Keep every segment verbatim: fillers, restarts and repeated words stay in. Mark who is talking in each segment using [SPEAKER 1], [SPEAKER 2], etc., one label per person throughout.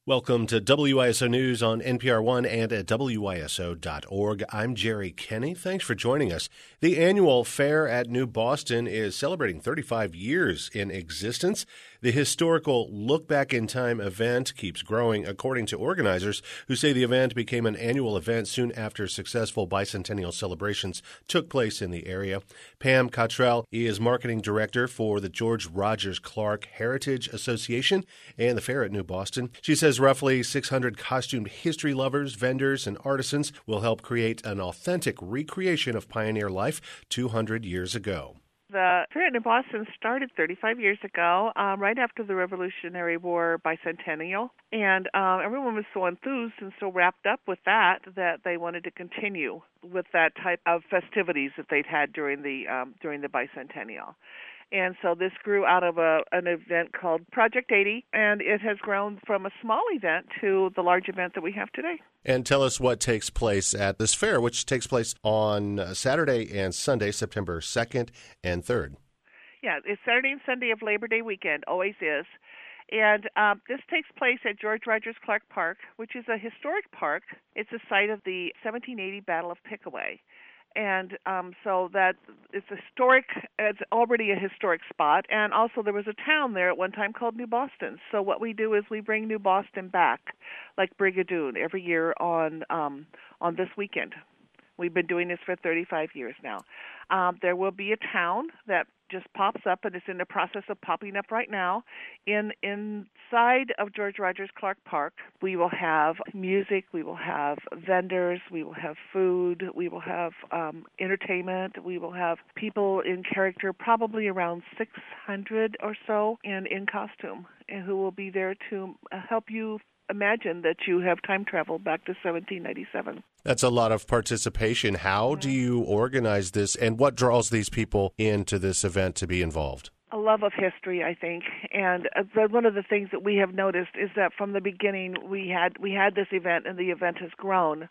[SPEAKER 1] Welcome to W I S O News on N P R One and at W I S O dot org. I'm Jerry Kenny. Thanks for joining us. The annual Fair at New Boston is celebrating thirty-five years in existence. The historical Look Back in Time event keeps growing, according to organizers who say the event became an annual event soon after successful bicentennial celebrations took place in the area. Pam Cottrell is marketing director for the George Rogers Clark Heritage Association and the Fair at New Boston. She says roughly six hundred costumed history lovers, vendors, and artisans will help create an authentic recreation of pioneer life two hundred years ago.
[SPEAKER 2] The Fair at New Boston started thirty-five years ago, um, right after the Revolutionary War bicentennial, and um, everyone was so enthused and so wrapped up with that that they wanted to continue with that type of festivities that they'd had during the um, during the bicentennial. And so this grew out of a, an event called Project eighty, and it has grown from a small event to the large event that we have today.
[SPEAKER 1] And tell us what takes place at this fair, which takes place on Saturday and Sunday, September second and third.
[SPEAKER 2] Yeah, it's Saturday and Sunday of Labor Day weekend, always is. And um, this takes place at George Rogers Clark Park, which is a historic park. It's the site of the seventeen eighty Battle of Pickaway. And um, so that it's historic. It's already a historic spot, and also there was a town there at one time called New Boston. So what we do is we bring New Boston back, like Brigadoon, every year on um, on this weekend. We've been doing this for thirty-five years now. Um, there will be a town that just pops up, and it's in the process of popping up right now. In inside of George Rogers Clark Park, we will have music, we will have vendors, we will have food, we will have um, entertainment, we will have people in character, probably around six hundred or so, in in costume, and who will be there to help you imagine that you have time traveled back to seventeen ninety-seven.
[SPEAKER 1] That's a lot of participation. How do you organize this, and what draws these people into this event to be involved?
[SPEAKER 2] A love of history, I think, and uh, one of the things that we have noticed is that from the beginning we had we had this event, and the event has grown,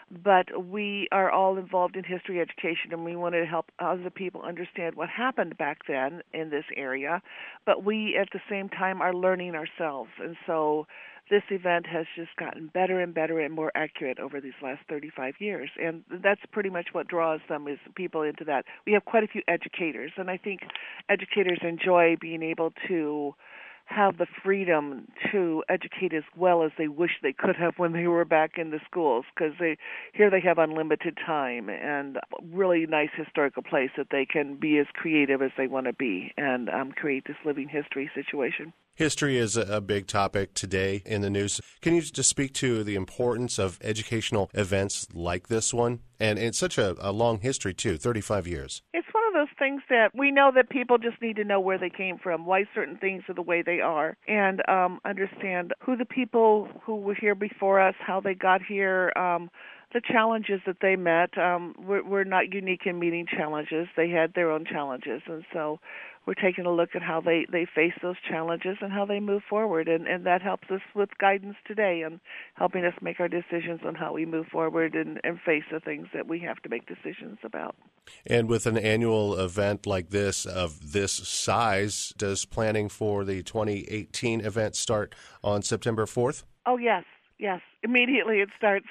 [SPEAKER 2] but we are all involved in history education, and we wanted to help other people understand what happened back then in this area, but we at the same time are learning ourselves, and so this event has just gotten better and better and more accurate over these last thirty-five years, and that's pretty much what draws them, is people into that. We have quite a few educators, and I think educators enjoy being able to have the freedom to educate as well as they wish they could have when they were back in the schools, because they here they have unlimited time and a really nice historical place that they can be as creative as they want to be and um, create this living history situation.
[SPEAKER 1] History is a big topic today in the news. Can you just speak to the importance of educational events like this one? And it's such a, a long history, too, thirty-five years.
[SPEAKER 2] It's one of those things that we know that people just need to know where they came from, why certain things are the way they are, and um, understand who the people who were here before us, how they got here, um, the challenges that they met. Um, we're, we're not unique in meeting challenges. They had their own challenges, and so we're taking a look at how they, they face those challenges and how they move forward, and, and that helps us with guidance today and helping us make our decisions on how we move forward and, and face the things that we have to make decisions about.
[SPEAKER 1] And with an annual event like this, of this size, does planning for the twenty eighteen event start on September fourth?
[SPEAKER 2] Oh, yes. Yes, immediately it starts.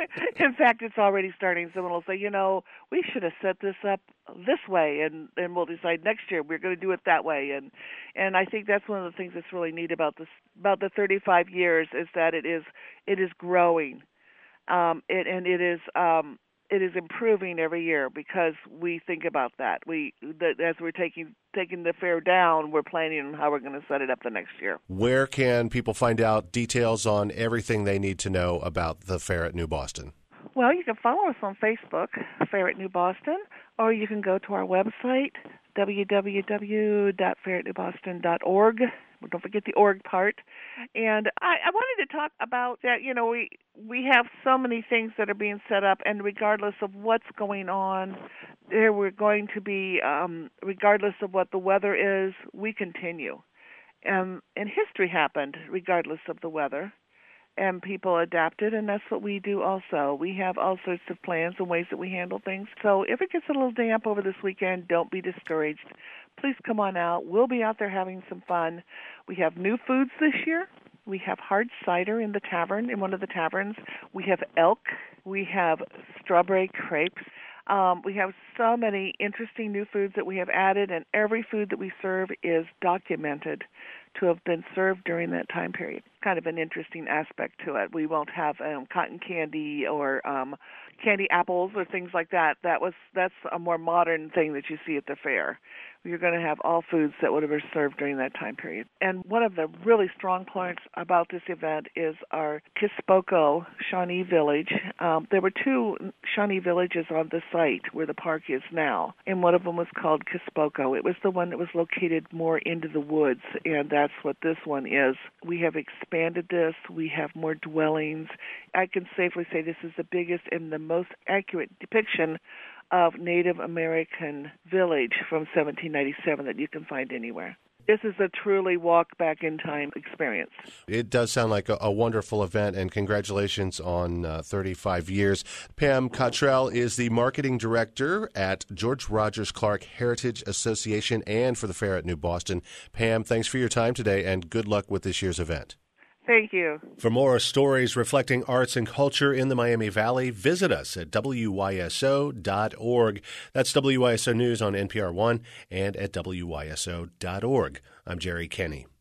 [SPEAKER 2] In fact, it's already starting. Someone will say, you know, we should have set this up this way, and, and we'll decide next year we're going to do it that way. And and I think that's one of the things that's really neat about this, about the thirty-five years, is that it is it is growing, um, it, and it is um, it is improving every year because we think about that. We that as we're taking taking the fair down, we're planning on how we're going to set it up the next year.
[SPEAKER 1] Where can people find out details on everything they need to know about the Fair at New Boston?
[SPEAKER 2] Well, you can follow us on Facebook, Fair at New Boston, or you can go to our website, w w w dot fair at new boston dot org. Don't forget the org part. And I, I wanted to talk about that. You know, we we have so many things that are being set up, and regardless of what's going on, there we're going to be, um, regardless of what the weather is, we continue. Um, and history happened regardless of the weather, and people adapted, and that's what we do also. We have all sorts of plans and ways that we handle things. So if it gets a little damp over this weekend, don't be discouraged. Please come on out. We'll be out there having some fun. We have new foods this year. We have hard cider in the tavern, in one of the taverns. We have elk. We have strawberry crepes. Um, we have so many interesting new foods that we have added, and every food that we serve is documented to have been served during that time period. Kind of an interesting aspect to it. We won't have um, cotton candy or um, candy apples or things like that. That was that's a more modern thing that you see at the fair. You're going to have all foods that would have been served during that time period. And one of the really strong points about this event is our Kispoko Shawnee Village. Um, there were two Shawnee villages on the site where the park is now, and one of them was called Kispoko. It was the one that was located more into the woods, and that's what this one is. We have expanded this. We have more dwellings. I can safely say this is the biggest and the most accurate depiction of Native American village from seventeen ninety-seven that you can find anywhere. This is a truly walk-back-in-time experience.
[SPEAKER 1] It does sound like a, a wonderful event, and congratulations on uh, thirty-five years. Pam Cottrell is the marketing director at George Rogers Clark Heritage Association and for the fair at New Boston. Pam, thanks for your time today, and good luck with this year's event.
[SPEAKER 2] Thank you.
[SPEAKER 1] For more stories reflecting arts and culture in the Miami Valley, visit us at W Y S O dot org. That's W Y S O News on N P R one and at W Y S O dot org. I'm Jerry Kenny.